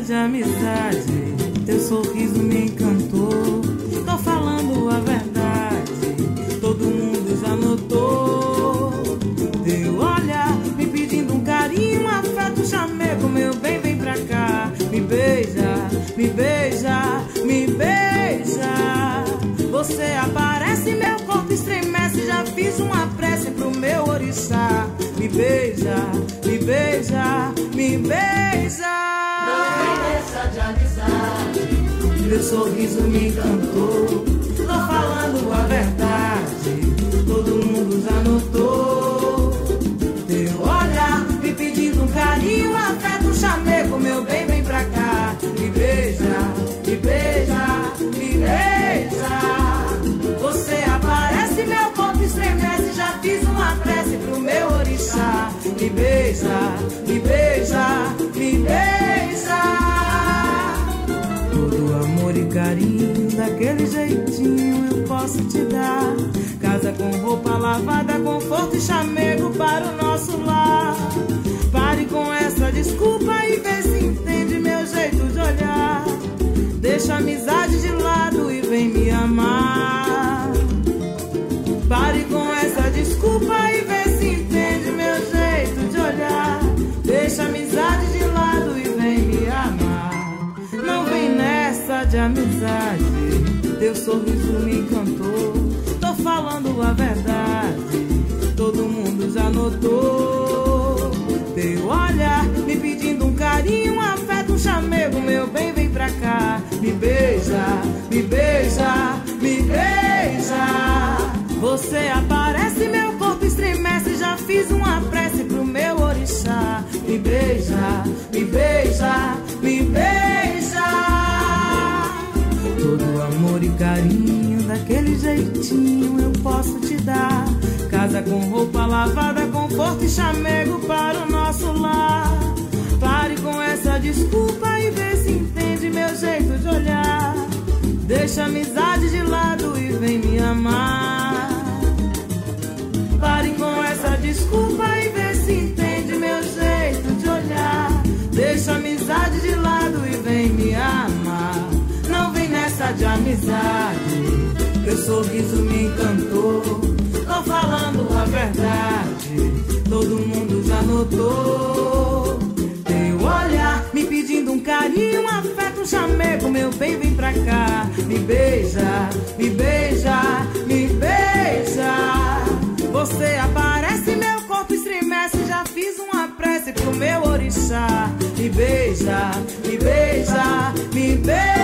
de amizade, teu sorriso me encantou. Tô falando a verdade, todo mundo já notou. Teu olhar me pedindo um carinho, um afeto, chamego, meu bem, vem pra cá. Me beija, me beija, me beija. Você aparece, meu corpo estremece, já fiz uma prece pro meu orixá. Me beija, me beija, me beija. Não vem dessa de amizade, meu sorriso me encantou. Tô falando a verdade, todo mundo já notou. Teu olhar me pedindo um carinho, um afeto, um chamego, meu bem, vem pra cá. Me beija, me beija, me beija. Você aparece, meu corpo estremece, já fiz uma prece pro meu orixá. Me beija, me beija, me beija. Todo amor e carinho, daquele jeitinho eu posso te dar. Casa com roupa lavada, conforto e chamego para o nosso lar. Pare com essa desculpa e vê se entende meu jeito de olhar. Deixa a amizade de lado e vem me amar. Pare com essa desculpa e vê se entende meu jeito de olhar. Deixa a amizade de lado e vem me amar. Não vem nessa de amizade, teu sorriso me encantou. Tô falando a verdade, todo mundo já notou. Teu olhar me pedindo um carinho, um afeto, um chamego, meu bem, vem pra cá. Me beija, me beija, me beija. Você aparece, meu corpo estremece, já fiz uma prece pro meu orixá. Me beija, me beija, me beija. Todo amor e carinho, daquele jeitinho eu posso te dar. Casa com roupa lavada, conforto e chamego para o nosso lar. Pare com essa desculpa e vê se entende meu jeito de olhar. Deixa a amizade de lado e vem me amar. Pare com essa desculpa e vê se entende meu jeito de olhar. Deixa a amizade de lado e vem me amar. Não vem nessa de amizade, teu sorriso me encantou. Tô falando a verdade, todo mundo já notou. Teu olhar me pedindo um carinho, um afeto, um chamego, meu bem, vem pra cá. Me beija, me beija, me beija. Você aparece, meu corpo estremece, já fiz uma prece pro meu orixá. Me beija, me beija, me beija.